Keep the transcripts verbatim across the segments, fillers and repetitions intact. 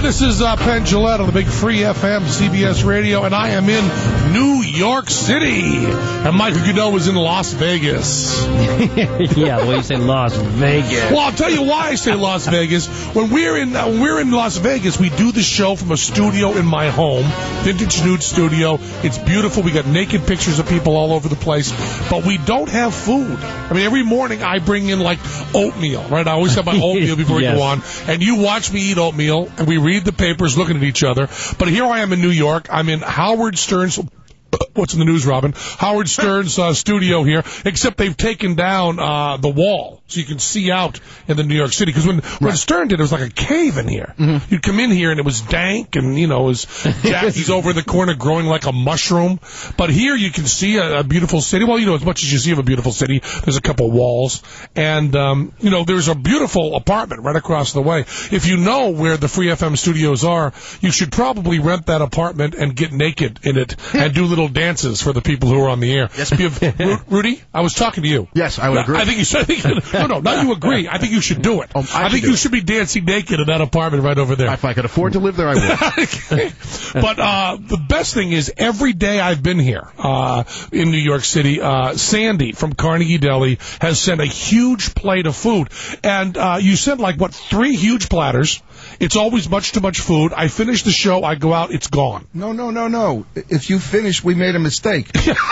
Yeah, this is uh, Penn Jillette on the big Free F M, C B S Radio, and I am in New York City. And Michael Goodell is in Las Vegas. Yeah, well, you say Las Vegas. Well, I'll tell you why I say Las Vegas. When we're in uh, when we're in Las Vegas, we do the show from a studio in my home, Vintage Nude Studio. It's beautiful. We got naked pictures of people all over the place, but we don't have food. I mean, every morning I bring in, like, oatmeal, right? I always have my oatmeal before Yes. we go on, and you watch me eat oatmeal, and we read the papers looking at each other. But here I am in New York. I'm in Howard Stern's... What's in the news, Robin? Howard Stern's uh, studio here, except they've taken down uh, the wall so you can see out in the New York City. Because when, right. when Stern did it, it was like a cave in here. Mm-hmm. You'd come in here, and it was dank, and, you know, it was Jackie's over in the corner growing like a mushroom. But here you can see a, a beautiful city. Well, you know, as much as you see of a beautiful city, there's a couple walls. And, um, you know, there's a beautiful apartment right across the way. If you know where the Free F M studios are, you should probably rent that apartment and get naked in it and do little dances for the people who are on the air. Yes. You have, Ru- Rudy, I was talking to you. Yes, I would agree. I think you should. I think, no, no, not you agree. I think you should do it. Oh, I, I think you it. should be dancing naked in that apartment right over there. If I could afford to live there, I would. Okay. But uh, the best thing is, every day I've been here uh, in New York City, uh, Sandy from Carnegie Deli has sent a huge plate of food. And uh, you sent, like, what, three huge platters. It's always much too much food. I finish the show, I go out, it's gone. No, no, no, no. If you finish, we made a mistake.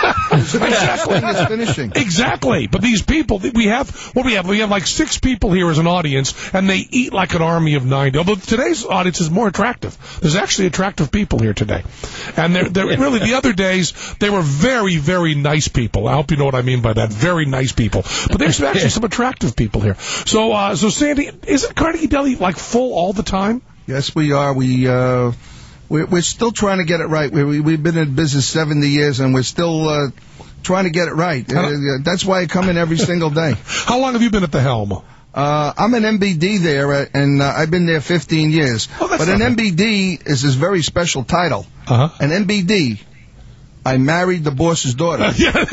Exactly. Is finishing. Exactly. But these people, we have, what do we have? We have like six people here as an audience, and they eat like an army of ninety. Although today's audience is more attractive. There's actually attractive people here today. And they're, they're really, the other days, they were very, very nice people. I hope you know what I mean by that. Very nice people. But there's actually some attractive people here. So, uh, so Sandy, isn't Carnegie Deli like full all the time? Yes, we are. We, uh, we're, we're still trying to get it right. We, we, we've been in business seventy years, and we're still uh, trying to get it right. Uh, that's why I come in every single day. How long have you been at the helm? Uh, I'm an M B D there, uh, and uh, I've been there fifteen years. Oh, but an M B D is this very special title. Uh-huh. An M B D, I married the boss's daughter.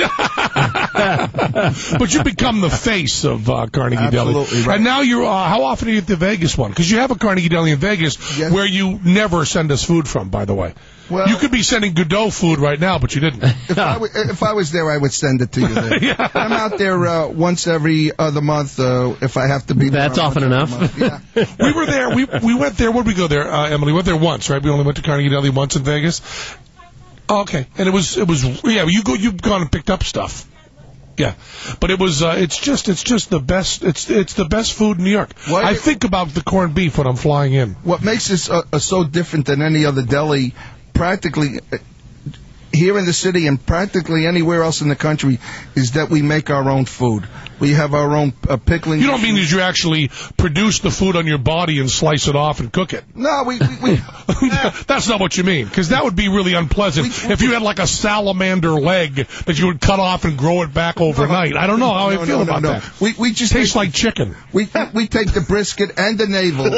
But you become the face of uh, Carnegie Absolutely Deli. Right. And now you're, uh, how often are you at the Vegas one? Because you have a Carnegie Deli in Vegas Yes. where you never send us food from, by the way. Well, you could be sending Godot food right now, but you didn't. If I, w- if I was there, I would send it to you there. Yeah. I'm out there uh, once every other month uh, if I have to be there. That's often enough. Yeah. We were there. We we went there. When did we go there, uh, Emily? We went there once, right? We only went to Carnegie Deli once in Vegas. Oh, okay. And it was, it was, yeah, you go, you've gone and picked up stuff. Yeah. But it was, uh, it's just, it's just the best, it's, it's the best food in New York. What? I think about the corned beef when I'm flying in. What makes this uh, uh, so different than any other deli, practically uh, here in the city and practically anywhere else in the country, is that we make our own food. We have our own uh, pickling. You don't mean that you actually produce the food on your body and slice it off and cook it? No, we... we, we That's not what you mean, because that would be really unpleasant we, if you had like a salamander leg that you would cut off and grow it back overnight. I don't know how no, I feel no, about no, no. that. We, we just Tastes take, like chicken. We we take the brisket and the navel.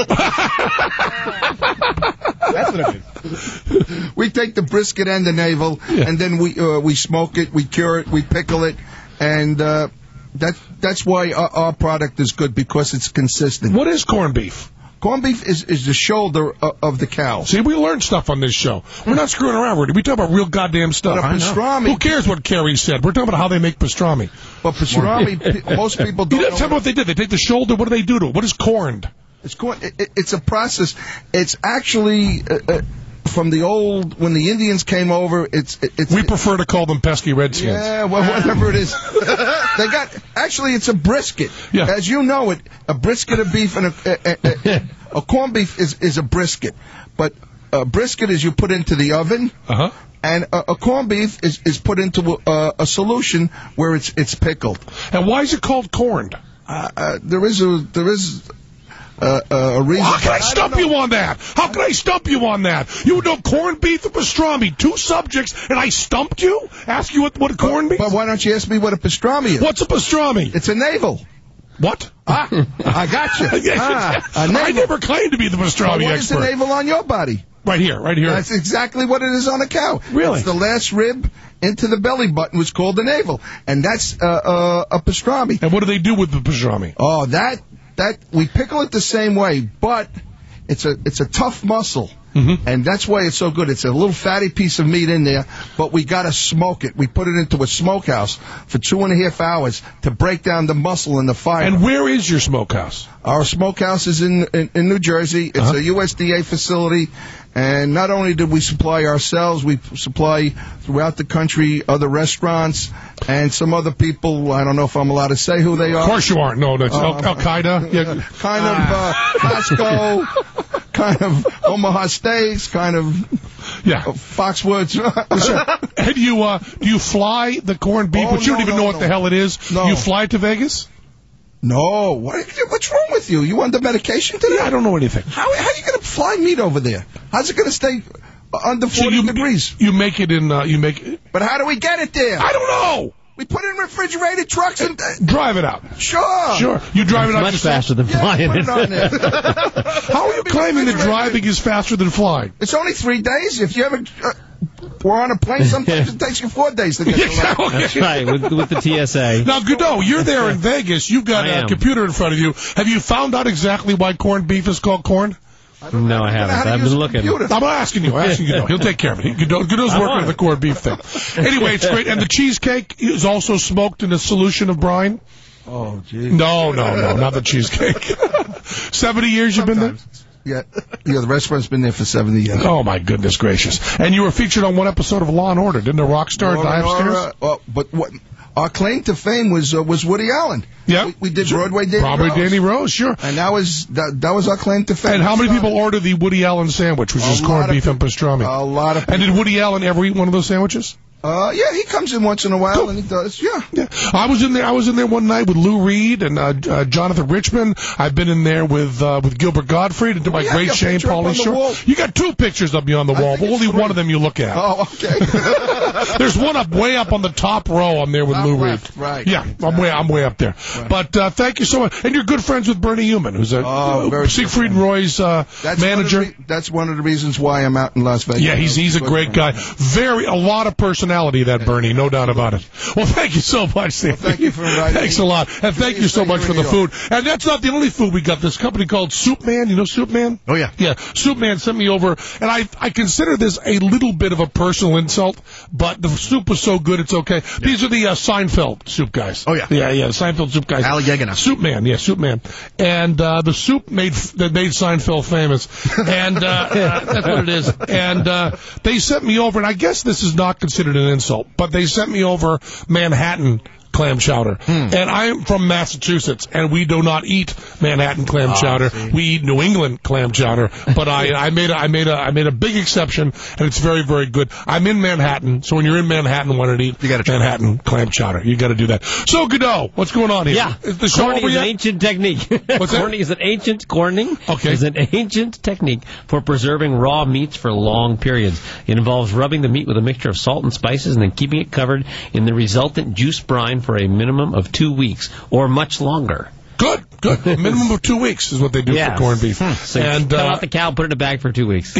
That's what I mean. We take the brisket and the navel, Yeah. and then we uh, we smoke it, we cure it, we pickle it, and uh, that that's why our, our product is good, because it's consistent. What is corned beef? Corned beef is, is the shoulder of, of the cow. See, we learn stuff on this show. We're not screwing around, Rudy. We talk about real goddamn stuff. But a pastrami, Who cares what Kerry said? We're talking about how they make pastrami. But pastrami, pe- most people You don't didn't know. tell me what they did. They take the shoulder. What do they do to it? What is corned? It's corn. It, it, it's a process. It's actually uh, uh, from the old when the Indians came over. It's it, it's. We prefer to call them pesky redskins. Yeah, well, whatever it is. They got actually it's a brisket. Yeah. As you know it, a brisket of beef and a a, a, a corned beef is is a brisket, but a brisket is you put into the oven. Uh huh. And a, a corned beef is, is put into a, a solution where it's it's pickled. And why is it called corned? Uh, uh, there is a there is uh, uh, a reason. How can I I stump don't know. you on that? How can I stump you on that? You know corned beef and pastrami, two subjects, and I stumped you? Ask you what, what a corned beef? But why don't you ask me what a pastrami is? What's a pastrami? It's a navel. What? Ah, I got you. Ah, a I navel. never claimed to be the pastrami What is the expert. navel on your body? Right here, right here. That's exactly what it is on a cow. Really? It's the last rib into the belly button was called the navel, and that's uh, uh, a pastrami. And what do they do with the pastrami? Oh, that that we pickle it the same way, but It's a it's a tough muscle, Mm-hmm. and that's why it's so good. It's a little fatty piece of meat in there, but we got to smoke it. We put it into a smokehouse for two and a half hours to break down the muscle and the fiber. And where is your smokehouse? Our smokehouse is in in, in New Jersey. It's Uh-huh. a U S D A facility, and not only did we supply ourselves, we supply throughout the country other restaurants and some other people. I don't know if I'm allowed to say who they are. Of course you aren't. No, that's Uh, Al- Al-Qaeda. Yeah. Kind of uh, Costco, kind of Omaha Steaks, kind of Yeah. Foxwoods. And you, uh, do you fly the corned beef, Oh, but you don't no, even no, know what no. the hell it is? No. You fly to Vegas? No, what, what's wrong with you? You under medication today? Yeah, I don't know anything. How, how are you going to fly meat over there? How's it going to stay under So forty you, degrees? you make it in, uh, you make it, But how do we get it there? I don't know. We put it in refrigerated trucks and... Uh, Drive it out. sure. Sure. You drive it out Much yourself? faster than Yeah, flying put it on there. How are you claiming that driving is faster than flying? It's only three days. If you ever... Uh, we're on a plane, sometimes it takes you four days to get to London. That's right, with, with the T S A. Now, Godot, you're there in Vegas. You've got I a am. computer in front of you. Have you found out exactly why corned beef is called corn? No, I haven't. how to I've use been a looking. computer. I'm asking you. I'm asking Godot. He'll take care of it. Godot, Godot's I'm working on on the it. corned beef thing. Anyway, it's great. And the cheesecake is also smoked in a solution of brine? Oh, geez. No, no, no, not the cheesecake. seventy years you've been there? Yeah, yeah, the restaurant's been there for seventy years. Oh, my goodness gracious. And you were featured on one episode of Law and Order. Didn't a rock star Laura, die upstairs? Laura, uh, but what our claim to fame was uh, was Woody Allen. Yeah. we, we did Broadway Danny Probably Rose. Danny Rose, sure. And that was that, that was our claim to fame. And how many So, people order the Woody Allen sandwich, which A is lot corned of beef and pastrami? A lot of people. And did Woody Allen ever eat one of those sandwiches? Uh, yeah, he comes in once in a while Cool. and he does. Yeah. Yeah, I was in there. I was in there one night with Lou Reed and uh, uh, Jonathan Richman. I've been in there with uh, with Gilbert Gottfried and to my yeah, great your Shane picture up Pauly on the show. wall. You got two pictures of me on the I wall, think but it's only three. one of them you look at. Oh, okay. There's one up way up on the top row. I'm there with Top Lou left, Reed. right. Yeah, I'm way I'm way up there. But uh, thank you so much. And you're good friends with Bernie Human, who's a Oh, very Siegfried good. and Roy's uh, That's manager. One of the re- that's one of the reasons why I'm out in Las Vegas. Yeah, he's he's a great guy. Very a lot of personality, that Bernie, no doubt about it. Well, thank you so much, Steve. Well, thank you for inviting me. Thanks a lot, and thank you so Stay much here for in the New food. And that's not the only food we got. This company called Soup Man. You know Soup Man? Oh, yeah. Yeah, Soup Man sent me over, and I I consider this a little bit of a personal insult, but the soup was so good, it's okay. These are the uh, Seinfeld soup guys. Oh, yeah. yeah, yeah, Seinfeld soup guys. Al Yegana. Soup Man, yeah, Soup Man, and uh, the soup made that made Seinfeld famous, and uh, uh, that's what it is. And uh, they sent me over, and I guess this is not considered an insult, but they sent me over Manhattan clam chowder. Hmm. And I'm from Massachusetts, and we do not eat Manhattan clam Ah, chowder. see. We eat New England clam chowder. But I, I made a, I made a, I made a big exception, and it's very, very good. I'm in Manhattan, so when you're in Manhattan, want to eat You gotta try Manhattan clam chowder. You got to do that. So, Godot, what's going on here? Yeah, Is the show corning over is yet? an ancient technique. What's that? Corning is an ancient corning Okay. is an ancient technique for preserving raw meats for long periods. It involves rubbing the meat with a mixture of salt and spices and then keeping it covered in the resultant juice brine for a minimum of two weeks or much longer. Good, good. A minimum of two weeks is what they do Yes. for corned beef. So And you cut uh, out the cow, put it in a bag for two weeks.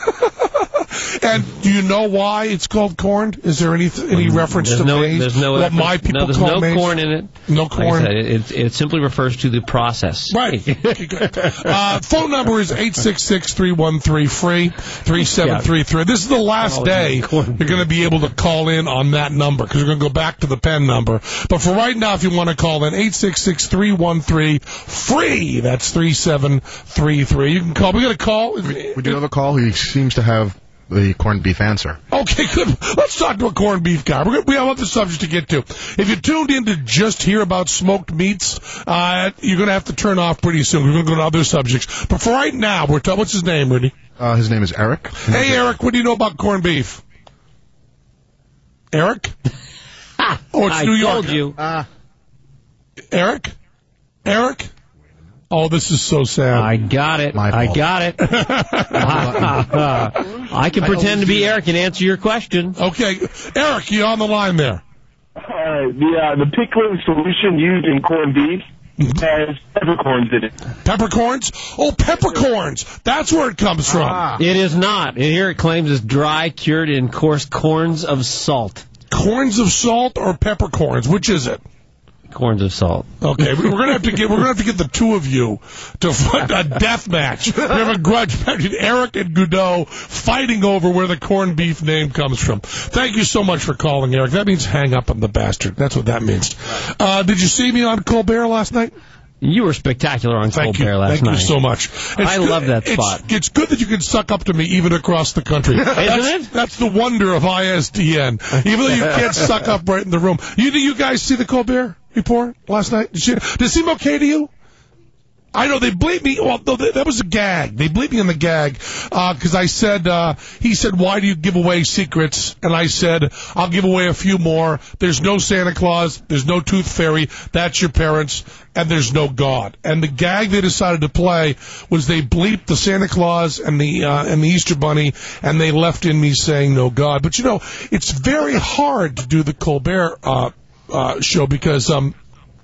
and do you know why it's called corned? Is there any any reference There's to no, maize? there's no, what reference- my people no, there's call no maize? corn in it. No Like I corn. said, it, it simply refers to the process. Right. Okay, good. Uh, phone number is eight six six, three one three, free, three seven three three. This is the last Oh, day yeah, corn. you're going to be able to call in on that number because we're going to go back to the pen number. But for right now, if you want to call in, eight six six, three one three, free. That's three seven three three. You can call. We got a call. We do have a call. He seems to have the corned beef answer. Okay, good. Let's talk to a corned beef guy. We're gonna, we have other subjects to get to. If you tuned in to just hear about smoked meats, uh, you're going to have to turn off pretty soon. We're going to go to other subjects. But for right now, we're talking. What's his name, Rudy? Uh, his name is Eric. Hey, Eric, what do you know about corned beef? Eric? Oh, it's I New York. told you. Uh, Eric? Eric? Oh, this is so sad. I got it. My I fault. got it. I can pretend to be Eric and answer your question. Okay, Eric, you on the line there? Uh, the uh, the pickling solution used in corned beef has peppercorns in it. Peppercorns? Oh, peppercorns. That's where it comes from. Ah. It is not. And here it claims it's dry, cured in coarse corns of salt. Corns of salt or peppercorns? Which is it? corns of salt. Okay, we're gonna have to get we're gonna have to get the two of you to fight a death match. We have a grudge match. Eric and Godot fighting over where the corned beef name comes from. Thank you so much for calling, Eric. That means hang up on the bastard. That's what that means. Uh, did you see me on Colbert last night? You were spectacular on Thank Colbert you. last Thank night. you so much. It's I good, love that it's, spot. It's good that you can suck up to me even across the country. Isn't that's, it? That's the wonder of I S D N. Even though you can't suck up right in the room. You, do you guys see the Colbert Report last night? Did, you, did it seem okay to you? I know they bleeped me. Well, no, that was a gag. They bleeped me in the gag because uh, I said, uh, he said, why do you give away secrets? And I said, I'll give away a few more. There's no Santa Claus. There's no Tooth Fairy. That's your parents. And there's no God. And the gag they decided to play was they bleeped the Santa Claus and the uh, and the Easter Bunny, and they left in me saying no God. But, you know, it's very hard to do the Colbert uh, uh, show because um.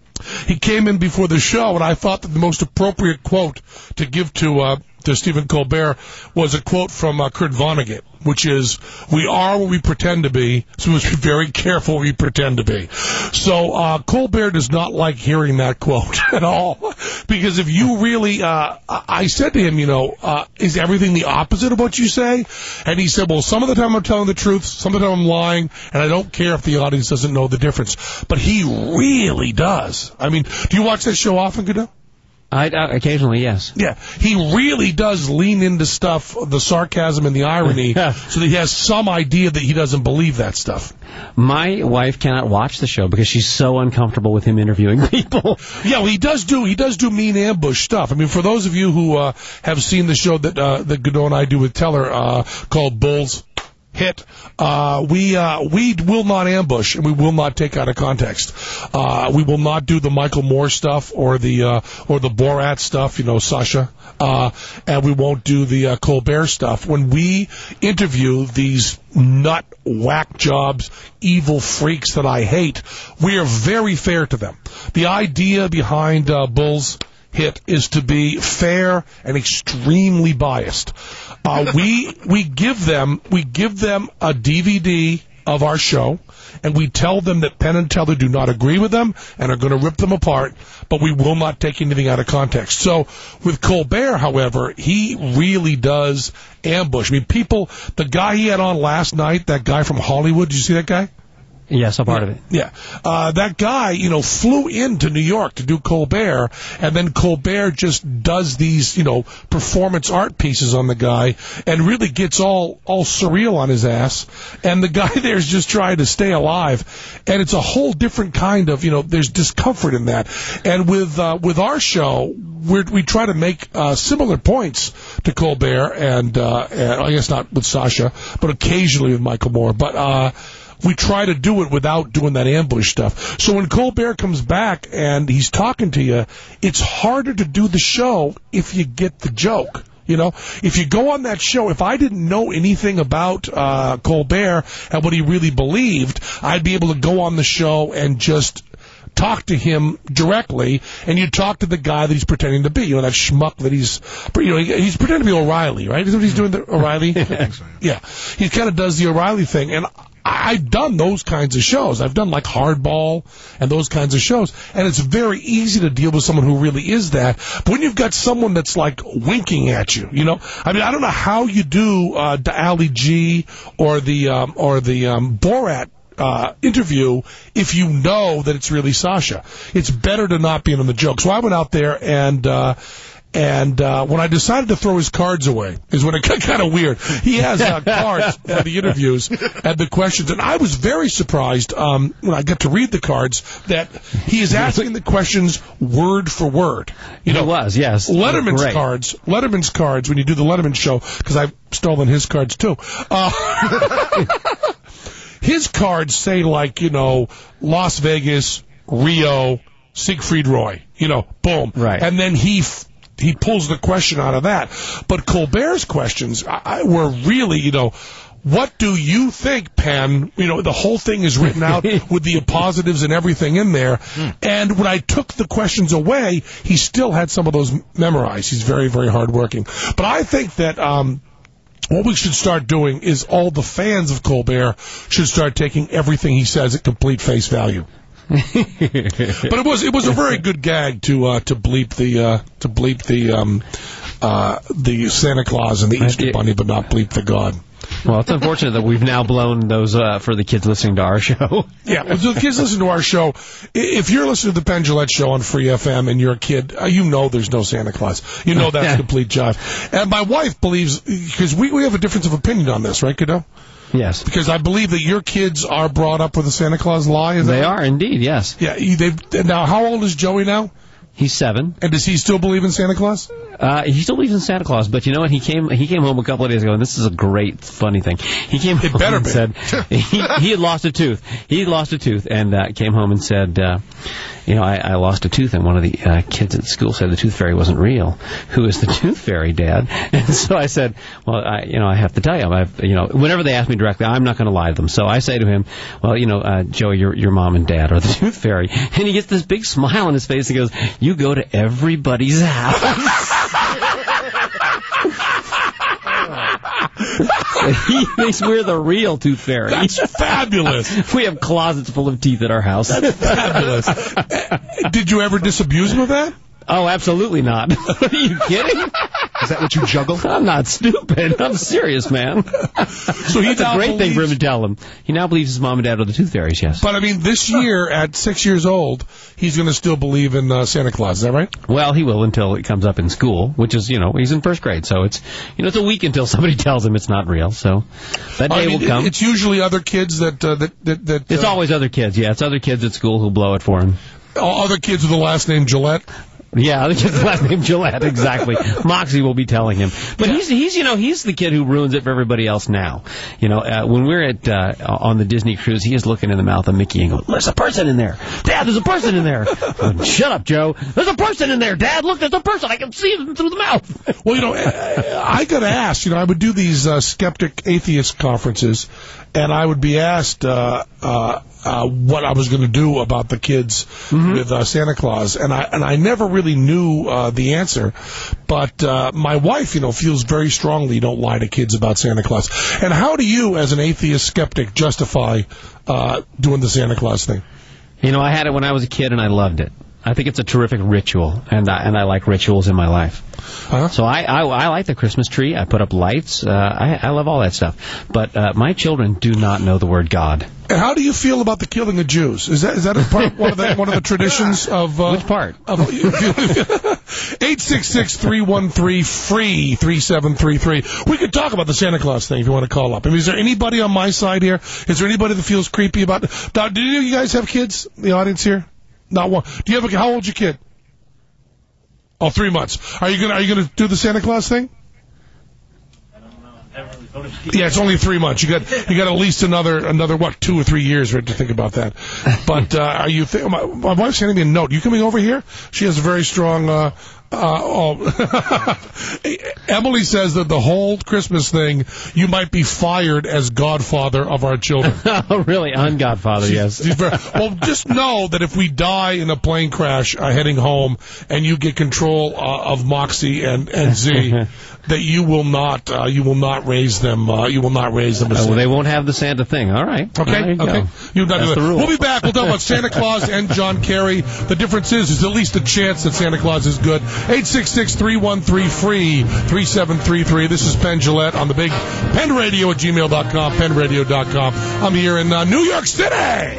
He came in before the show, and I thought that the most appropriate quote to give to uh, to Stephen Colbert was a quote from uh, Kurt Vonnegut, which is, we are what we pretend to be, so we must be very careful what we pretend to be. So uh, Colbert does not like hearing that quote at all, because if you really, uh, I said to him, you know, uh, is everything the opposite of what you say? And he said, well, some of the time I'm telling the truth, some of the time I'm lying, and I don't care if the audience doesn't know the difference. But he really does. I mean, do you watch that show often, Godot? I, uh, occasionally, yes. Yeah, he really does lean into stuff, the sarcasm and the irony, so that he has some idea that he doesn't believe that stuff. My wife cannot watch the show because she's so uncomfortable with him interviewing people. Yeah, well, he does do he does do mean ambush stuff. I mean, for those of you who uh, have seen the show that uh, that Godot and I do with Teller uh, called Bulls Hit, uh, we uh, we will not ambush and we will not take out of context. Uh, we will not do the Michael Moore stuff or the uh, or the Borat stuff, you know, Sasha, uh, and we won't do the uh, Colbert stuff. When we interview these nut whack jobs, evil freaks that I hate, we are very fair to them. The idea behind uh, Bulls Hit is to be fair and extremely biased. Uh, we we give them we give them a D V D of our show, and we tell them that Penn and Teller do not agree with them and are going to rip them apart, but we will not take anything out of context. So with Colbert, however, he really does ambush. I mean, people, the guy he had on last night, that guy from Hollywood, did you see that guy? Yes, a part of it. Yeah. Uh, that guy, you know, flew into New York to do Colbert, and then Colbert just does these, you know, performance art pieces on the guy and really gets all, all surreal on his ass. And the guy there is just trying to stay alive. And it's a whole different kind of, you know, there's discomfort in that. And with, uh, with our show, we're, we try to make uh, similar points to Colbert, and, uh, and I guess not with Sasha, but occasionally with Michael Moore. But, uh, we try to do it without doing that ambush stuff. So when Colbert comes back and he's talking to you, it's harder to do the show if you get the joke. You know, if you go on that show, if I didn't know anything about uh, Colbert and what he really believed, I'd be able to go on the show and just talk to him directly, and you talk to the guy that he's pretending to be. You know, that schmuck that he's, you know, he's pretending to be O'Reilly, right? Isn't what he's doing, the O'Reilly? Yeah. Yeah. He kind of does the O'Reilly thing, and I've done those kinds of shows. I've done like Hardball and those kinds of shows, and it's very easy to deal with someone who really is that. But when you've got someone that's like winking at you, you know, I mean, I don't know how you do uh, the Ali G or the um, or the um, Borat uh, interview if you know that it's really Sasha. It's better to not be in on the joke. So I went out there and. Uh, And uh, when I decided to throw his cards away is when it got kind of weird. He has uh, cards for the interviews and the questions, and I was very surprised um, when I got to read the cards that he is asking the questions word for word. You know, he was, yes. Letterman's Great. cards, Letterman's cards when you do the Letterman show, because I've stolen his cards too. Uh, his cards say like, you know, Las Vegas, Rio, Siegfried Roy, you know, boom. Right. And then he... F- He pulls the question out of that. But Colbert's questions I, were really, you know, what do you think, Penn? You know, the whole thing is written out with the positives and everything in there. Mm. And when I took the questions away, he still had some of those memorized. He's very, very hardworking. But I think that um, what we should start doing is all the fans of Colbert should start taking everything he says at complete face value. But it was it was a very good gag to uh, to bleep the uh, to bleep the um, uh, the Santa Claus and the Easter Bunny, but not bleep the God. Well, it's unfortunate that we've now blown those uh, for the kids listening to our show. Yeah, well, the kids listen to our show. If you're listening to the Penn Jillette Show on Free F M and you're a kid, uh, you know there's no Santa Claus. You know that's a complete jive. And my wife believes, because we, we have a difference of opinion on this, right, kiddo? Yes. Because I believe that your kids are brought up with a Santa Claus lie. Is They that are, indeed, yes. Yeah. They've, now, how old is Joey now? He's seven. And does he still believe in Santa Claus? Uh, he still believes in Santa Claus, but you know what? He came he came home a couple of days ago, and this is a great, funny thing. He came It home better and be. said he, he had lost a tooth. He had lost a tooth, and uh, came home and said, uh, you know, I, I lost a tooth, and one of the uh, kids at school said the tooth fairy wasn't real. Who is the tooth fairy, Dad? And so I said, well, I, you know, I have to tell you, I've, you know, whenever they ask me directly, I'm not going to lie to them. So I say to him, well, you know, uh, Joey, your your mom and Dad are the tooth fairy, and he gets this big smile on his face. He goes, you go to everybody's house. He thinks we're the real tooth fairy. That's fabulous. We have closets full of teeth at our house. That's fabulous. Did you ever disabuse him of that? Oh, absolutely not. Are you kidding? Is that what you juggle? I'm not stupid. I'm serious, man. So he It's a now great thing for him believes- to tell him. He now believes his mom and dad are the tooth fairies, yes. But, I mean, this year, at six years old, he's going to still believe in uh, Santa Claus. Is that right? Well, he will until it comes up in school, which is, you know, he's in first grade. So it's, you know, it's a week until somebody tells him it's not real. So that day I mean, will come. It's usually other kids that... Uh, that, that, that It's uh, always other kids, yeah. It's other kids at school who blow it for him. other kids with the last name Gillette. Yeah, the kid's last name Gillette, exactly. Moxie will be telling him. But Yeah. he's, he's, you know, he's the kid who ruins it for everybody else now. You know, uh, when we're at, uh, on the Disney cruise, he is looking in the mouth of Mickey and going, there's a person in there. Dad, there's a person in there. Going, shut up, Joe. There's a person in there, Dad. Look, there's a person. I can see him through the mouth. Well, you know, I got asked, you know, I would do these uh, skeptic atheist conferences, and I would be asked uh, uh, uh, what I was going to do about the kids mm-hmm. with uh, Santa Claus, and I and I never really knew uh, the answer. But uh, my wife, you know, feels very strongly you don't lie to kids about Santa Claus. And how do you, as an atheist skeptic, justify uh, doing the Santa Claus thing? You know, I had it when I was a kid, and I loved it. I think it's a terrific ritual, and I, and I like rituals in my life. Huh? So I, I I like the Christmas tree. I put up lights. Uh, I I love all that stuff. But uh, my children do not know the word God. And how do you feel about the killing of Jews? Is that is that a part, one of the one of the traditions of uh, Which part? Eight six six three one three free three seven three three. We could talk about the Santa Claus thing if you want to call up. I mean, is there anybody on my side here? Is there anybody that feels creepy about it? Now, do you guys have kids? The audience here? Not one. Do you have a? How old's your kid? Oh, three months. Are you gonna Are you gonna do the Santa Claus thing? Yeah, it's only three months. You got you got at least another another what two or three years right, to think about that. But uh, are you? Th- my, my wife's sending me a note. You coming over here? She has a very strong. Uh, uh, oh, Emily says that the whole Christmas thing, you might be fired as godfather of our children. Oh, really? On Godfather, She's- yes. she's very- well, just know that if we die in a plane crash uh, heading home, and you get control uh, of Moxie and and Z, that you will not uh, you will not raise them. Uh, you will not raise them. As Uh, well, they won't have the Santa thing. All right. Okay, There you okay. go. You not That's do the that. rule. We'll be back. We'll talk about Santa Claus and John Kerry. The difference is, is at least a chance that Santa Claus is good. eight six six three one three free three seven three three. This is Penn Jillette on the big Penn Radio at gmail dot com, penn radio dot com. I'm here in uh, New York City.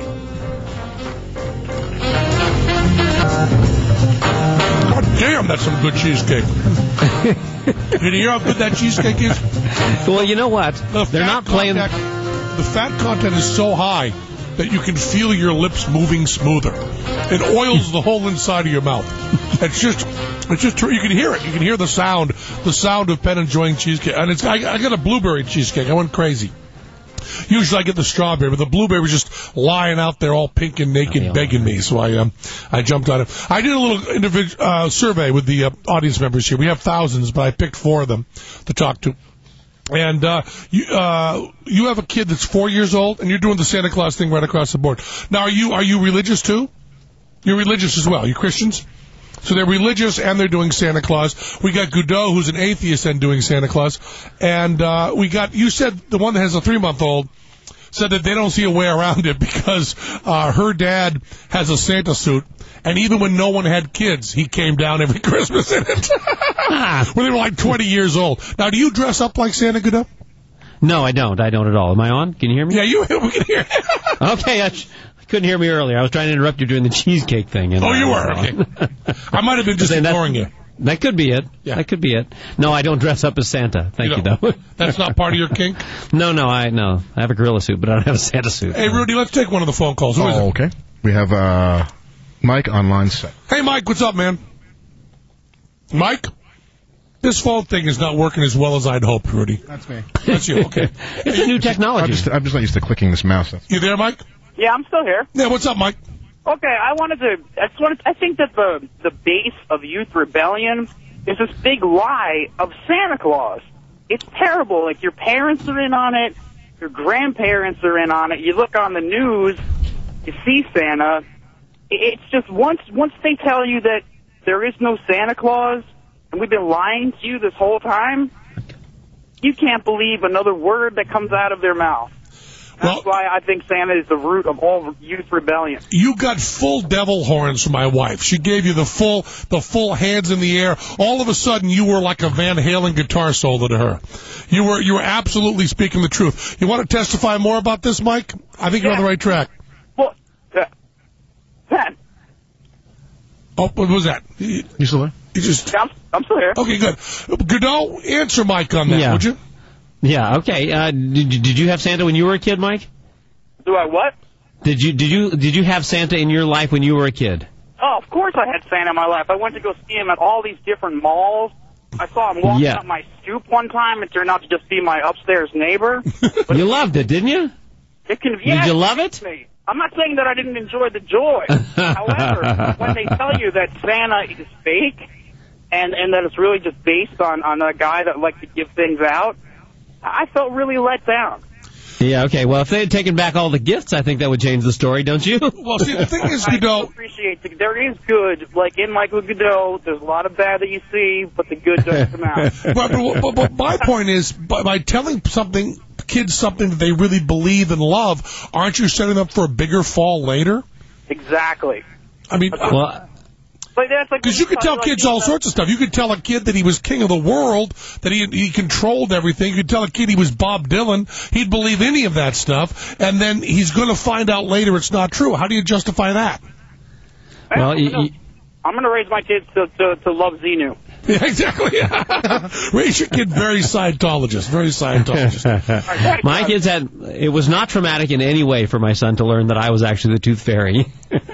God damn, that's some good cheesecake. Did you hear how good that cheesecake is? Well, you know what? The They're fat not playing. content- the fat content is so high that you can feel your lips moving smoother. It oils the whole inside of your mouth. It's just, it's just, you can hear it. You can hear the sound, the sound of Penn enjoying cheesecake. And it's, I, I got a blueberry cheesecake. I went crazy. Usually I get the strawberry, but the blueberry was just lying out there all pink and naked, Oh, yeah. begging me. So I, um, I jumped on it. I did a little individ- uh, survey with the uh, audience members here. We have thousands, but I picked four of them to talk to. And uh, you uh, you have a kid that's four years old, and you're doing the Santa Claus thing right across the board. Now, are you are you religious too? You're religious as well. You Christians? So they're religious and they're doing Santa Claus. We got Godot, who's an atheist and doing Santa Claus, and uh, we got you said the one that has a three month old said that they don't see a way around it because uh, her dad has a Santa suit, and even when no one had kids, he came down every Christmas in it. When they were like twenty years old. Now, do you dress up like Santa, Godot? No, I don't. I don't at all. Am I on? Can you hear me? Yeah, you. We can hear. Okay, I, sh- I couldn't hear me earlier. I was trying to interrupt you during the cheesecake thing. And oh, you uh, were? Okay. I might have been just ignoring you. That could be it. Yeah. That could be it. No, I don't dress up as Santa. Thank you, you though. That's not part of your kink? No, no, I no. I have a gorilla suit, but I don't have a Santa suit. Hey, Rudy, let's take one of the phone calls. Who is oh, it? okay. We have uh, Mike on line set. Hey, Mike, what's up, man? Mike? This phone thing is not working as well as I'd hoped, Rudy. That's me. That's you, okay. It's a new technology. I'm just, I'm just not used to clicking this mouse. You there, Mike? Yeah, I'm still here. Yeah, what's up, Mike? Okay, I wanted to. I just wanted. I think that the the base of youth rebellion is this big lie of Santa Claus. It's terrible. Like, your parents are in on it, your grandparents are in on it. You look on the news, you see Santa. It's just once once they tell you that there is no Santa Claus, and we've been lying to you this whole time, you can't believe another word that comes out of their mouth. That's well, why I think Santa is the root of all youth rebellion. You got full devil horns from my wife. She gave you the full the full hands in the air. All of a sudden, you were like a Van Halen guitar solo to her. You were you were absolutely speaking the truth. You want to testify more about this, Mike? I think yeah. you're on the right track. Well, uh, Pat. Oh, what was that? You, you still there? You just. Yeah, I'm, I'm still here. Okay, good. Godot, answer Mike on that, yeah. would you? Yeah, okay. Uh, did, did you have Santa when you were a kid, Mike? Do I what? Did you did you did you have Santa in your life when you were a kid? Oh, of course I had Santa in my life. I went to go see him at all these different malls. I saw him walking yeah. up my stoop one time. It turned out to just be my upstairs neighbor. But you loved it, didn't you? It can, yeah, did you love it? Me. I'm not saying that I didn't enjoy the joy. However, when they tell you that Santa is fake and, and that it's really just based on, on a guy that likes to give things out, I felt really let down. Yeah, okay. Well, if they had taken back all the gifts, I think that would change the story, don't you? Well, see, the thing is, Godot... I appreciate the, there is good, like in Michael Godot, there's a lot of bad that you see, but the good does come out. but, but, but, but my point is, by, by telling something, kids something that they really believe and love, aren't you setting them up for a bigger fall later? Exactly. I mean... Well... Because you could tell like kids all sorts of stuff. You could tell a kid that he was king of the world, that he he controlled everything. You could tell a kid he was Bob Dylan. He'd believe any of that stuff, and then he's going to find out later it's not true. How do you justify that? Well, I'm you, going to raise my kids to, to, to love Xenu. Yeah, exactly. Raise your kid very Scientologist, very Scientologist. My kids had, it was not traumatic in any way for my son to learn that I was actually the Tooth Fairy.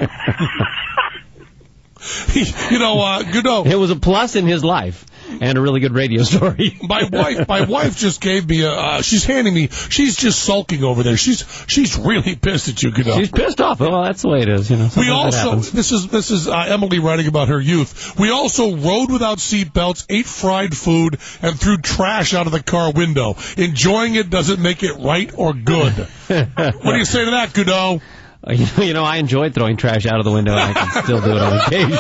You know, uh, Godot. It was a plus in his life and a really good radio story. My wife, my wife just gave me a. Uh, she's handing me. She's just sulking over there. She's she's really pissed at you, Godot. She's pissed off. Well, that's the way it is. You know. We also this is this is uh, Emily writing about her youth. We also rode without seatbelts, ate fried food, and threw trash out of the car window. Enjoying it doesn't make it right or good. What do you say to that, Godot? You know, I enjoyed throwing trash out of the window, and I can still do it on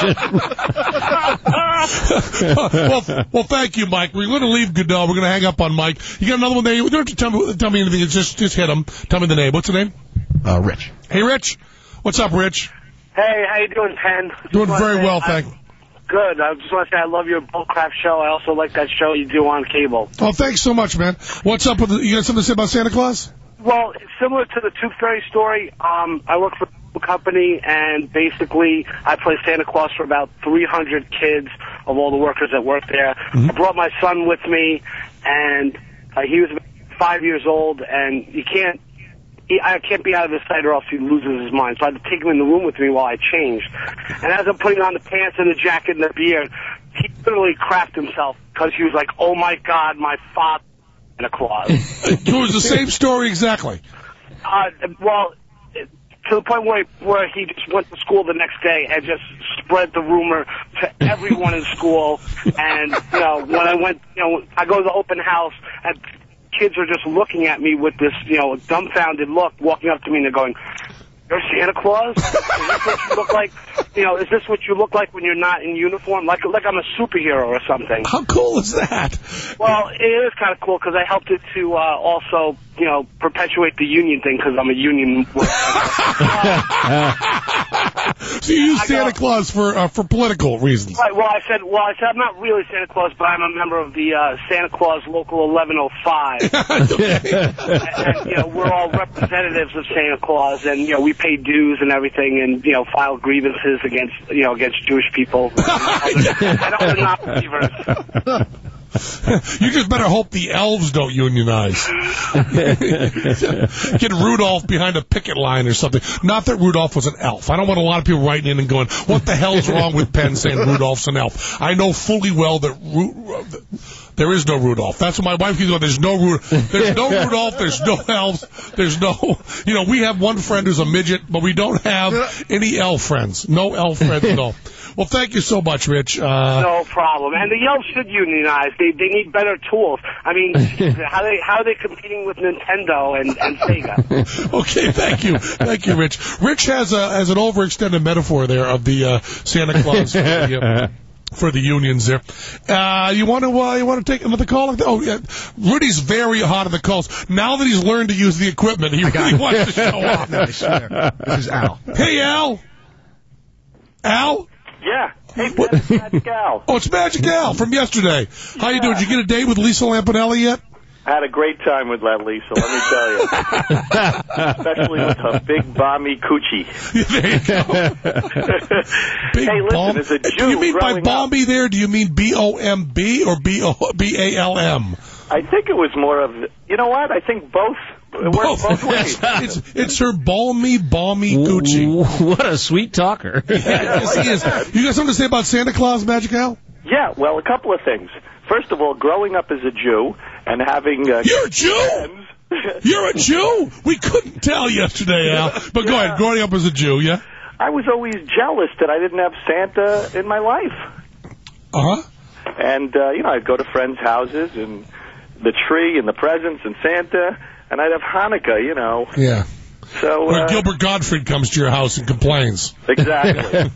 occasion. well, well, thank you, Mike. We're going to leave Godot. We're going to hang up on Mike. You got another one there? You don't have to tell me, tell me anything. Just, just hit him. Tell me the name. What's the name? Uh, Rich. Hey, Rich. What's up, Rich? Hey, how you doing, Pen? Doing very well, thank you. Good. I just want to say I love your bullcrap show. I also like that show you do on cable. Oh, thanks so much, man. What's up with the, you got something to say about Santa Claus? Well, it's similar to the Tooth Fairy story. Um, I work for a company, and basically I play Santa Claus for about three hundred kids of all the workers that work there. Mm-hmm. I brought my son with me, and uh, he was five years old, and you can't, he, I can't be out of his sight or else he loses his mind. So I had to take him in the room with me while I changed. And as I'm putting on the pants and the jacket and the beard, he literally crapped himself because he was like, oh, my God, my father. Santa Claus. It was the same story exactly. Uh, well, to the point where where he just went to school the next day and just spread the rumor to everyone in school. And you know, when I went, you know, I go to the open house and kids are just looking at me with this, you know, dumbfounded look, walking up to me and they're going, "You're Santa Claus? Is this what you look like?" you know, is this what you look like when you're not in uniform? Like like I'm a superhero or something. How cool is that? Well, it is kind of cool because I helped it to uh, also, you know, perpetuate the union thing because I'm a union worker. So you use Santa Claus for uh, for political reasons. Right, well, I said, well, I said I'm not really Santa Claus, but I'm a member of the uh, Santa Claus Local eleven oh five. and, and, you know, we're all representatives of Santa Claus, and, you know, we pay dues and everything and, you know, file grievances against, you know, against Jewish people and other, and other non-believers. You just better hope the elves don't unionize. Get Rudolph behind a picket line or something. Not that Rudolph was an elf. I don't want a lot of people writing in and going, what the hell's wrong with Penn saying Rudolph's an elf? I know fully well that Ru- there is no Rudolph. That's what my wife keeps going, there's no Rudolph. There's no Rudolph. There's no elves. There's no, you know, we have one friend who's a midget, but we don't have any elf friends. No elf friends at all. Well, thank you so much, Rich. Uh, no problem. And the elves should unionize. They they need better tools. I mean, how they how are they competing with Nintendo and, and Sega? Okay, thank you, thank you, Rich. Rich has a has an overextended metaphor there of the uh, Santa Claus for the, uh, for the unions there. Uh, you want to uh, you want to take another call? Oh, yeah. Rudy's very hot on the calls now that he's learned to use the equipment. He really wants to show off. No, I swear. This is Al. Hey, Al. Al. Yeah. Hey, it's Magic Al. Oh, it's Magic Al from yesterday. How you doing? Did you get a date with Lisa Lampanelli yet? I had a great time with that Lisa, let me tell you. Especially with her big, balmy coochie. There you go. Big hey, listen, bomb. as a Jew Do you mean by growing balmy up, there, do you mean B O M B or B O B A L M? I think it was more of, you know what, I think both. It works both ways. it's, it's her balmy, balmy Gucci. What a sweet talker. Yeah, yes, he is. You got something to say about Santa Claus, Magic Al? Yeah, well, a couple of things. First of all, growing up as a Jew and having... Uh, You're a Jew? You're a Jew? We couldn't tell yesterday, Al. But go yeah. ahead, growing up as a Jew, yeah? I was always jealous that I didn't have Santa in my life. Uh-huh. And, uh, you know, I'd go to friends' houses and the tree and the presents and Santa... And I'd have Hanukkah, you know. Yeah. So Where uh, Gilbert Gottfried comes to your house and complains. Exactly.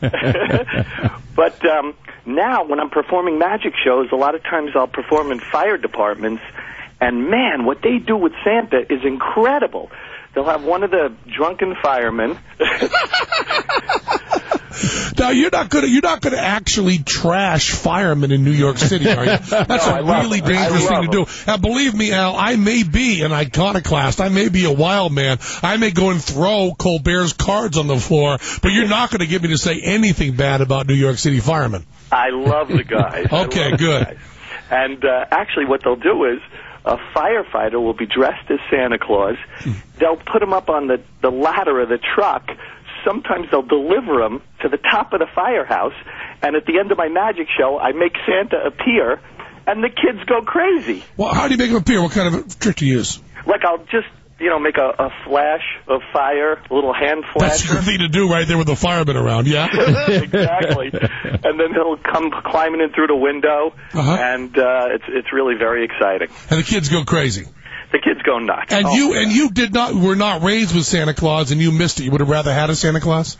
But um, now, when I'm performing magic shows, a lot of times I'll perform in fire departments. And, man, what they do with Santa is incredible. They'll have one of the drunken firemen. Now you're not gonna you're not gonna actually trash firemen in New York City, are you? That's no, a really dangerous thing to do. Now believe me, Al, I may be an iconoclast. I may be a wild man. I may go and throw Colbert's cards on the floor, but you're not going to get me to say anything bad about New York City firemen. I love the guys. Okay, good. Guys. And uh, actually, what they'll do is a firefighter will be dressed as Santa Claus. They'll put him up on the the ladder of the truck. Sometimes they'll deliver him to the top of the firehouse, and at the end of my magic show, I make Santa appear, and the kids go crazy. Well, how do you make him appear? What kind of a trick do you use? Like, I'll just, you know, make a, a flash of fire, a little hand flash. That's a good thing to do right there with the firemen around, yeah? Exactly. And then he'll come climbing in through the window, uh-huh. and uh, it's it's really very exciting. And the kids go crazy. The kids go nuts. And oh, you yeah. and you did not were not raised with Santa Claus, and you missed it. You would have rather had a Santa Claus?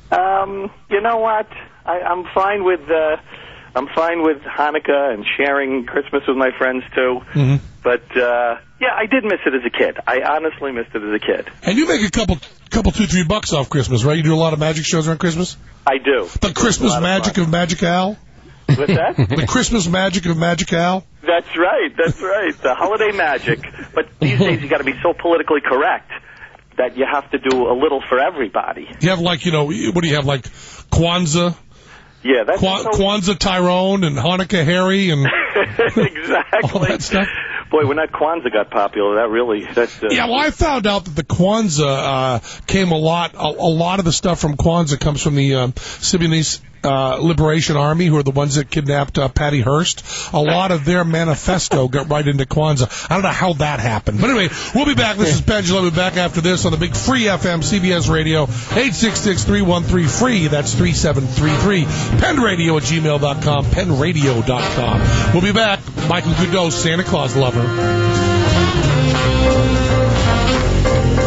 Um, you know what? I, I'm fine with uh, I'm fine with Hanukkah and sharing Christmas with my friends too. Mm-hmm. But uh, yeah, I did miss it as a kid. I honestly missed it as a kid. And you make a couple, couple, two, three bucks off Christmas, right? You do a lot of magic shows around Christmas. I do. The Christmas magic of, of Magic Al. What's that? The Christmas magic of Magic Al. That's right. That's right. The holiday magic. But these days you got to be so politically correct that you have to do a little for everybody. You have like, you know, what do you have, like Kwanzaa? Yeah, that's Kwa- so... Kwanzaa Tyrone and Hanukkah Harry and exactly. all that stuff. Boy, when that Kwanzaa got popular, that really... That's, uh, yeah, well, I found out that the Kwanzaa uh, came a lot... A, a lot of the stuff from Kwanzaa comes from the um, Symbionese uh, Liberation Army, who are the ones that kidnapped uh, Patty Hearst. A lot of their manifesto got right into Kwanzaa. I don't know how that happened. But anyway, we'll be back. This is Pendulum. We'll be back after this on the big free F M C B S Radio, eight six six, three one three, free. That's three seven three three. Penradio at gmail dot com. Penradio dot com. We'll be back. Michael Goodot, Santa Claus Lover.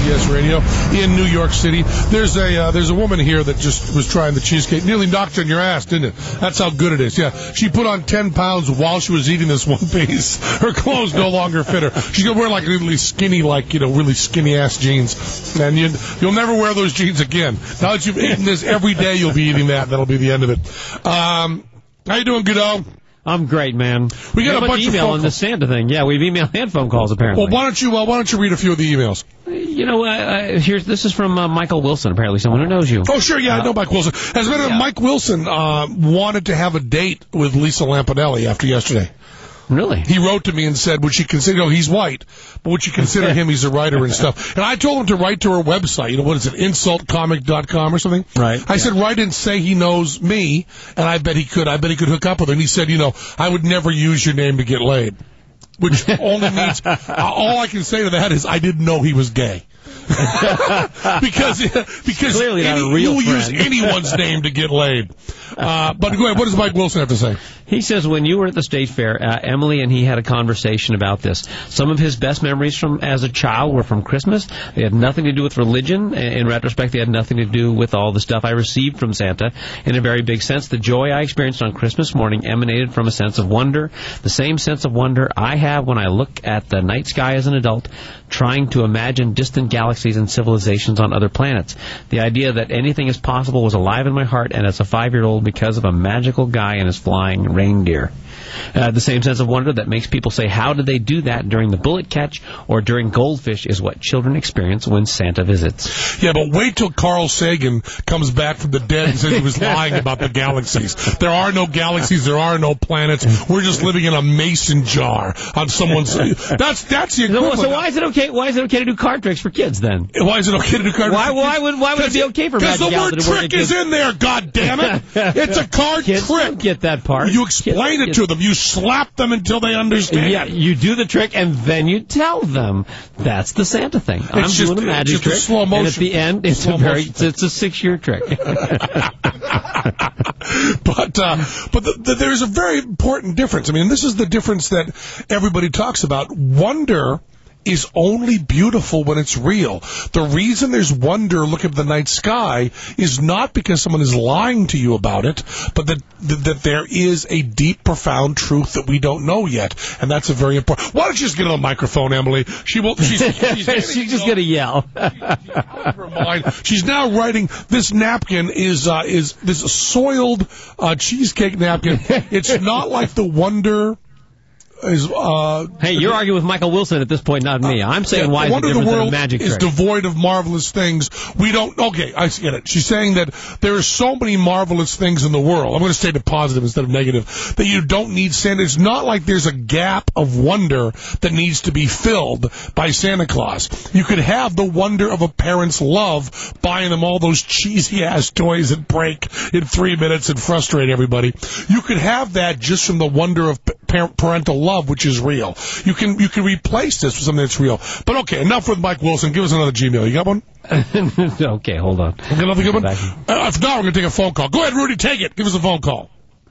B S Radio in New York City. There's a uh, there's a woman here that just was trying the cheesecake. Nearly knocked on your ass, didn't it? That's how good it is. Yeah, she put on ten pounds while she was eating this one piece. Her clothes no longer fit her. She's gonna wear like really skinny, like you know, really skinny ass jeans, and you, you'll never wear those jeans again. Now that you've eaten this every day, you'll be eating that. That'll be the end of it. Um, how you doing, Godot? I'm great, man. We got yeah, a bunch of email phone on the Santa thing. Yeah, we've emailed and phone calls apparently. Well, why don't you uh, why don't you read a few of the emails? You know, uh, uh, here's this is from uh, Michael Wilson. Apparently, someone who knows you. Oh, sure, yeah, uh, I know Mike Wilson. As a matter of yeah. Mike Wilson uh, wanted to have a date with Lisa Lampanelli after yesterday. Really? He wrote to me and said, would she consider, you know, he's white, but would you consider him, he's a writer and stuff. And I told him to write to her website, you know, what is it, insult comic dot com or something? Right. I yeah. said, write and say he knows me, and I bet he could, I bet he could hook up with her. And he said, you know, I would never use your name to get laid. Which only means, uh, all I can say to that is I didn't know he was gay. because because clearly any, not a real you'll friend. use anyone's name to get laid. Uh, but go ahead, what does Mike Wilson have to say? He says, when you were at the state fair, uh, Emily and he had a conversation about this. Some of his best memories from as a child were from Christmas. They had nothing to do with religion. In retrospect, they had nothing to do with all the stuff I received from Santa. In a very big sense, the joy I experienced on Christmas morning emanated from a sense of wonder, the same sense of wonder I have when I look at the night sky as an adult, trying to imagine distant galaxies and civilizations on other planets. The idea that anything is possible was alive in my heart, and as a five-year-old, because of a magical guy and his flying reindeer. Uh, the same sense of wonder that makes people say, how did they do that during the bullet catch or during Goldfish is what children experience when Santa visits. Yeah, but wait till Carl Sagan comes back from the dead and says he was lying about the galaxies. There are no galaxies. There are no planets. We're just living in a mason jar on someone's... That's that's the equivalent. So, so why is it okay? Why is it okay to do card tricks for kids then? Why is it okay to do card why, tricks? Why would why would it be okay for Because the word trick is in there. God damn it! It's a card kids trick. Don't get that part. You explain kids, it to them. You slap them until they understand. Yeah, you do the trick and then you tell them. That's the Santa thing. It's I'm just, doing a magic it's trick, a slow motion. and at the end, it's slow a very, motion. it's a six-year trick. but uh, but the, the, there is a very important difference. I mean, this is the difference that everybody talks about. Wonder is only beautiful when it's real. The reason there's wonder looking at the night sky is not because someone is lying to you about it, but that, that that there is a deep, profound truth that we don't know yet, and that's a very important. Why don't you just get on the microphone, Emily? She won't. She's, she's, she's just gonna yell. She's, she's out of her mind. She's now writing. This napkin is uh, is this soiled uh, cheesecake napkin. It's not like the Wonder. Is, uh, hey, you're arguing with Michael Wilson at this point, not me. I'm saying, yeah, why is it different than a magic trick? Is devoid of marvelous things. We don't. Okay, I get it. She's saying that there are so many marvelous things in the world. I'm going to say the positive instead of negative. That you don't need Santa. It's not like there's a gap of wonder that needs to be filled by Santa Claus. You could have the wonder of a parent's love, buying them all those cheesy ass toys that break in three minutes and frustrate everybody. You could have that just from the wonder of parent, parental love, which is real. You can you can replace this with something that's real. But okay, enough with Mike Wilson. Give us another Gmail. You got one? Okay, hold on. You got another good one? Uh, if not, we're going to take a phone call. Go ahead, Rudy, take it. Give us a phone call.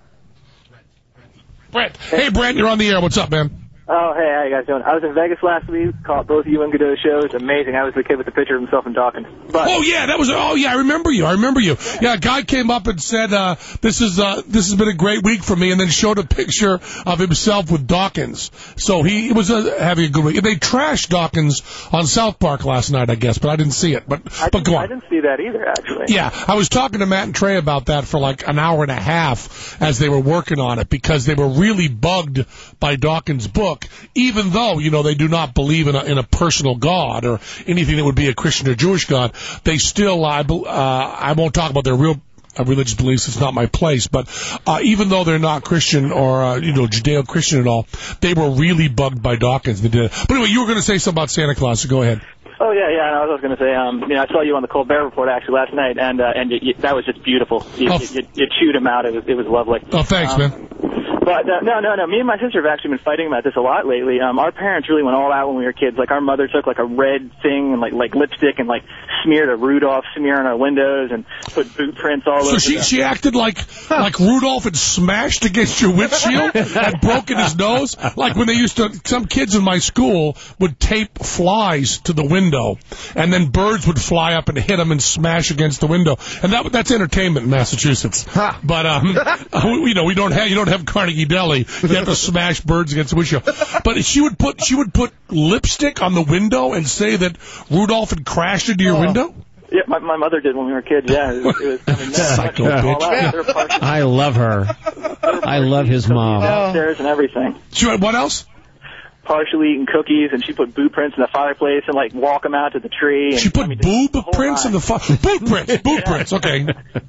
Brent. Hey, Brent, you're on the air. What's up, man? Oh, hey, how you guys doing? I was in Vegas last week, caught both you and Godot's shows. Amazing. I was the kid with the picture of himself and Dawkins. But oh, yeah, that was, oh, yeah, I remember you. I remember you. Yeah, a guy came up and said, uh, this is, uh, this has been a great week for me, and then showed a picture of himself with Dawkins. So he was uh, having a good week. They trashed Dawkins on South Park last night, I guess, but I didn't see it. But, I but go on. I didn't see that either, actually. Yeah, I was talking to Matt and Trey about that for like an hour and a half as they were working on it, because they were really bugged by Dawkins' book, even though, you know, they do not believe in a, in a personal God or anything that would be a Christian or Jewish God. They still, I, uh, I won't talk about their real uh, religious beliefs. It's not my place. But uh, even though they're not Christian or, uh, you know, Judeo-Christian at all, they were really bugged by Dawkins. They did it. But anyway, you were going to say something about Santa Claus, so go ahead. Oh yeah, yeah. And I was going to say, um, you know, I saw you on the Colbert Report actually last night, and uh, and you, you, that was just beautiful. You, oh. you, you, you chewed him out. It was it was lovely. Oh, thanks, um, man. But uh, no, no, no. Me and my sister have actually been fighting about this a lot lately. Um, our parents really went all out when we were kids. Like our mother took like a red thing and like like lipstick and like smeared a Rudolph smear on our windows and put boot prints all so over. So she the... she acted like like Rudolph had smashed against your windshield and broken his nose. Like when they used to, some kids in my school would tape flies to the window, and then birds would fly up and hit them and smash against the window. And that that's entertainment in Massachusetts. But um, we, you know, we don't have you don't have Carnegie Deli. You have to smash birds against the windshield. But she would put she would put lipstick on the window and say that Rudolph had crashed into your oh. window. Yeah, my, my mother did when we were kids. Yeah, it was, it was I mean, psycho bitch. I love her. I love his mom. Downstairs and everything. She went, what else? Partially eating cookies, and she put boot prints in the fireplace and like walk them out to the tree. And, she put I mean, boob prints in the fire. Boot prints. Boot yeah. prints. Okay.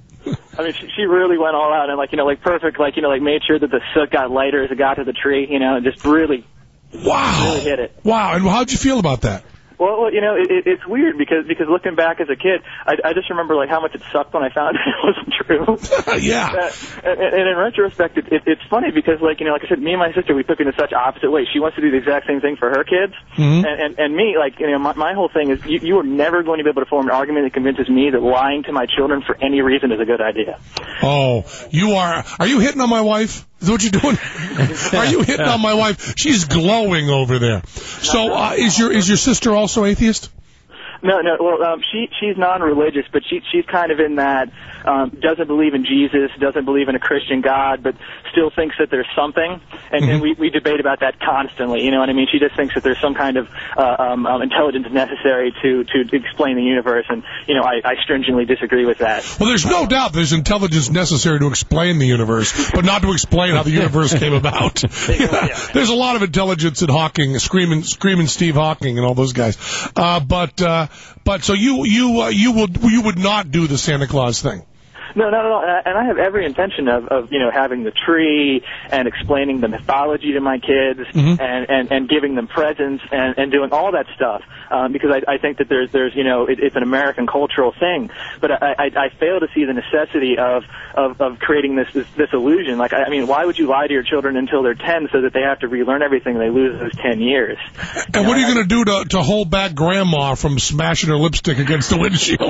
I mean, she, she really went all out and like you know, like perfect, like you know, like made sure that the soot got lighter as it got to the tree. You know, and just really, wow, really hit it. Wow. And how'd you feel about that? Well, well, you know, it, it, it's weird because because looking back as a kid, I, I just remember like how much it sucked when I found it wasn't true. yeah. Uh, and, and in retrospect, it, it, it's funny because like you know, like I said, me and my sister we took it in such opposite ways. She wants to do the exact same thing for her kids, mm-hmm. and, and and me like you know, my, my whole thing is you, you are never going to be able to form an argument that convinces me that lying to my children for any reason is a good idea. Oh, you are? Are you hitting on my wife? Is that what you're doing? Are you hitting on my wife? She's glowing over there. So, uh, is your is your sister also atheist? No, no. Well, um, she she's non-religious, but she she's kind of in that um, doesn't believe in Jesus, doesn't believe in a Christian God, but still thinks that there's something. And, mm-hmm. and we we debate about that constantly. You know what I mean? She just thinks that there's some kind of uh, um, um, intelligence necessary to to explain the universe, and you know I, I stringently disagree with that. Well, there's no doubt there's intelligence necessary to explain the universe, but not to explain how the universe came about. Yeah. There's a lot of intelligence in Hawking, screaming screaming Steve Hawking and all those guys. Uh, but uh, but so you you uh, you will you would not do the Santa Claus thing. No, not at all. And I have every intention of, of, you know, having the tree and explaining the mythology to my kids mm-hmm. and, and, and giving them presents and, and doing all that stuff. Um, because I, I think that there's, there's, you know, it, it's an American cultural thing. But I, I, I fail to see the necessity of, of, of creating this, this, this illusion. Like, I, I mean, why would you lie to your children until they're ten so that they have to relearn everything and they lose those ten years? And you know, what are you going to do to, to hold back Grandma from smashing her lipstick against the windshield?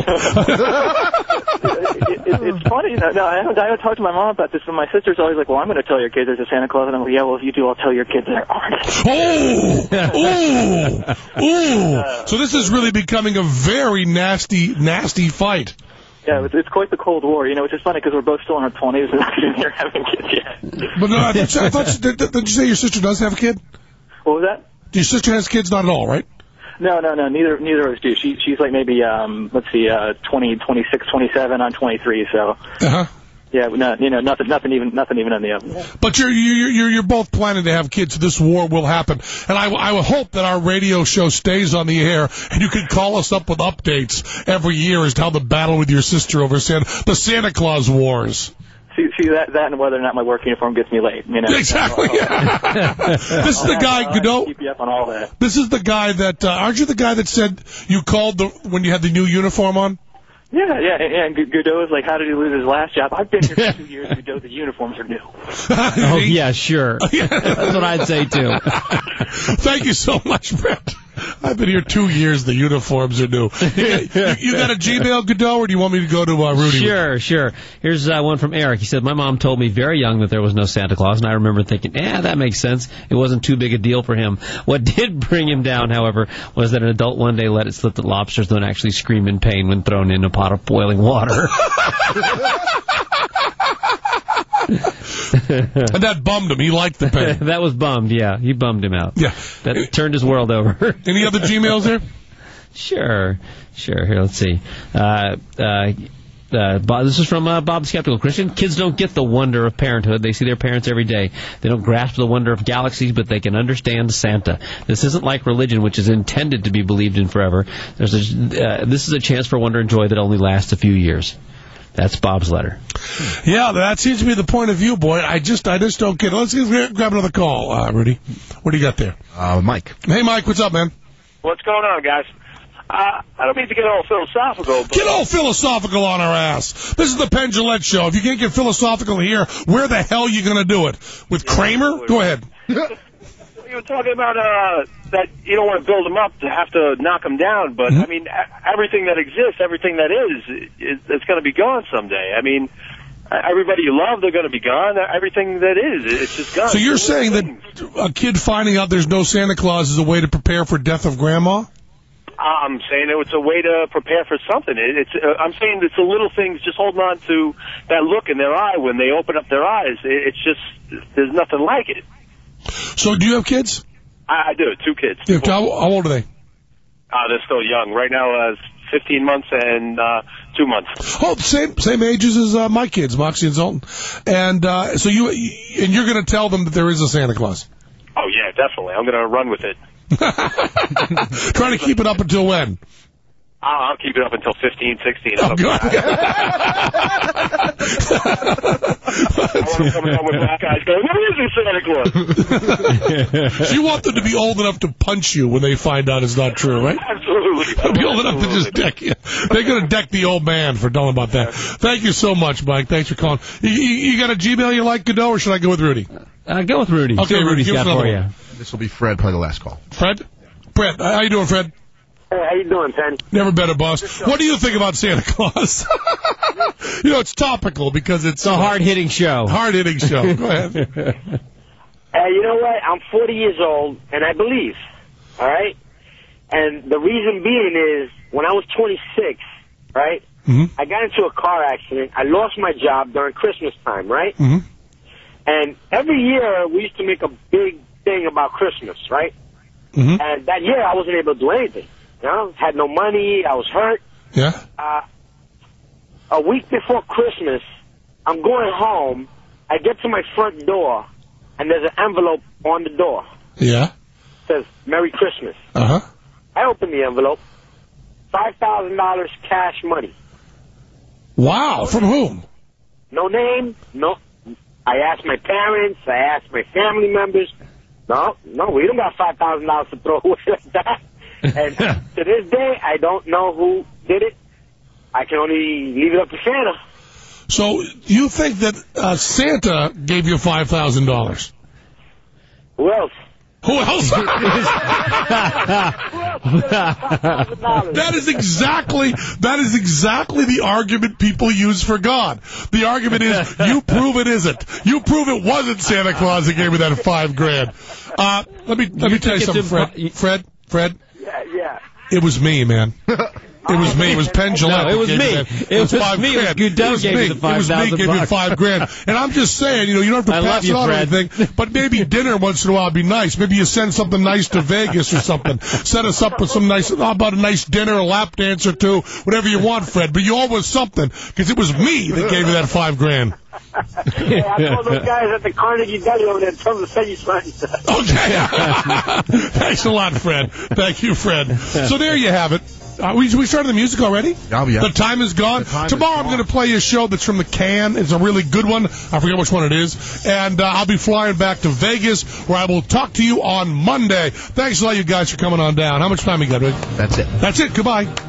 it, it, it's funny. No, no I, haven't, I haven't talked to my mom about this, but my sister's always like, well, I'm going to tell your kids there's a Santa Claus. And I'm like, yeah, well, if you do, I'll tell your kids there aren't. Oh! Ooh! Ooh! Uh, so this is really becoming a very nasty, nasty fight. Yeah, it's, it's quite the Cold War, you know, which is funny because we're both still in our twenties and not even here having kids yet. But no, I thought, I thought did, did you say your sister does have a kid? What was that? Your sister has kids? Not at all, right? No, no, no. Neither, neither of us do. She, she's like maybe, um, let's see, uh, twenty, twenty-six, twenty-seven. I'm twenty-three. So. Uh huh. Yeah, no, you know, nothing, nothing even, nothing even on the oven. But you're, you're, you're, you're both planning to have kids. So this war will happen, and I, I hope that our radio show stays on the air, and you can call us up with updates every year as to how the battle with your sister over Santa, the Santa Claus wars. See, see that, that, and whether or not my work uniform gets me late. You know, exactly. Yeah. This is the guy, Godot. Keep you up on all that. This is the guy that uh, aren't you the guy that said you called the when you had the new uniform on? Yeah, yeah, and, and Godot is like, how did he lose his last job? I've been here for two years, Godot, the uniforms are new. Oh, yeah, sure. That's what I'd say, too. Thank you so much, Brett. I've been here two years, the uniforms are new. You got, you, you got a Gmail, Godot, or do you want me to go to uh, Rudy? Sure, sure. Here's uh, one from Eric. He said, my mom told me very young that there was no Santa Claus, and I remember thinking, eh, that makes sense. It wasn't too big a deal for him. What did bring him down, however, was that an adult one day let it slip that lobsters don't actually scream in pain when thrown in a pot of boiling water. And that bummed him. He liked the pain. That was bummed, yeah. He bummed him out. Yeah. That turned his world over. Any other Gmails there? Sure. Sure. Here, let's see. Uh, uh, uh, Bob, this is from uh, Bob the Skeptical Christian. Kids don't get the wonder of parenthood. They see their parents every day. They don't grasp the wonder of galaxies, but they can understand Santa. This isn't like religion, which is intended to be believed in forever. There's a, uh, this is a chance for wonder and joy that only lasts a few years. That's Bob's letter. Yeah, that seems to be the point of view, boy. I just, I just don't get it. Let's grab another call, uh, Rudy. What do you got there? Uh, Mike. Hey, Mike, what's up, man? What's going on, guys? Uh, I don't mean to get all philosophical. But get all philosophical on our ass. This is the Penn Jillette Show. If you can't get philosophical here, where the hell are you going to do it? With yeah, Kramer? Absolutely. Go ahead. You were talking about uh, that you don't want to build them up to have to knock them down, but, mm-hmm. I mean, everything that exists, everything that is, is it's going to be gone someday. I mean, everybody you love, they're going to be gone. Everything that is, it's just gone. So you're saying that a kid finding out there's no Santa Claus is a way to prepare for death of grandma? I'm saying it's a way to prepare for something. It's uh, I'm saying it's the little things, just holding on to that look in their eye when they open up their eyes. It's just, there's nothing like it. So do you have kids? I, I do, two kids. Yeah, how, how old are they? Uh, they're still young. Right now, uh, fifteen months and uh, two months. Oh, same same ages as uh, my kids, Moxie and Zoltan. And uh, so you and you're going to tell them that there is a Santa Claus? Oh, yeah, definitely. I'm going to run with it. Trying to keep it up until when? Uh, I'll keep it up until fifteen, sixteen. Oh, good. I want to come down with black eyes going, where is this Santa Claus? You want them to be old enough to punch you when they find out it's not true, right? Absolutely. They'll be old enough to just deck you. They're going to deck the old man for telling about that. Thank you so much, Mike. Thanks for calling. You, you, you got a Gmail you like, Godot, or should I go with Rudy? Uh, go with Rudy. Okay, Rudy, Rudy's got for you. This will be Fred, probably the last call. Fred? Fred, how you doing, Fred? Hey, how you doing, Penn? Never been a boss. What do you think about Santa Claus? You know, it's topical because it's, it's a hard-hitting show. Hard-hitting show. Go ahead. Hey, you know what? I'm forty years old, and I believe, all right? And the reason being is, when I was twenty-six, right, mm-hmm. I got into a car accident. I lost my job during Christmas time, right? Mm-hmm. And every year, we used to make a big thing about Christmas, right? Mm-hmm. And that year, I wasn't able to do anything. You know, had no money, I was hurt. Yeah. Uh, a week before Christmas, I'm going home. I get to my front door, and there's an envelope on the door. Yeah. It says, Merry Christmas. Uh-huh. I open the envelope. five thousand dollars cash money. Wow. From whom? No name. No. I asked my parents. I asked my family members. No, no, we don't got five thousand dollars to throw away like that. And to this day, I don't know who did it. I can only leave it up to Santa. So you think that uh, Santa gave you five thousand dollars? Who else? Who else? That is exactly that is exactly the argument people use for God. The argument is, you prove it isn't. You prove it wasn't Santa Claus that gave me that five grand. Uh, let me let me tell you something, Fred. Fred. Fred. Yeah, yeah. It was me, man. It was me. It was Penn Jillette. No, it was me. It, it was, was five me. grand. It was gave me the five thousand. It was me. Gave you five grand. And I'm just saying, you know, you don't have to I pass you, it on or Fred. anything, but maybe dinner once in a while would be nice. Maybe you send something nice to Vegas or something. Set us up with some nice, how about a nice dinner, a lap dance or two, whatever you want, Fred. But you always something, because it was me that gave you that five grand. Hey, I told those guys at the Carnegie Deli over there, tell them to send you something. Okay. Thanks a lot, Fred. Thank you, Fred. So there you have it. Uh, we, we started the music already? Oh, yeah. The time is gone. Time Tomorrow is I'm going to play you a show that's from the can. It's a really good one. I forget which one it is. And uh, I'll be flying back to Vegas, where I will talk to you on Monday. Thanks a lot, you guys, for coming on down. How much time we got, Rick? That's it. That's it. Goodbye.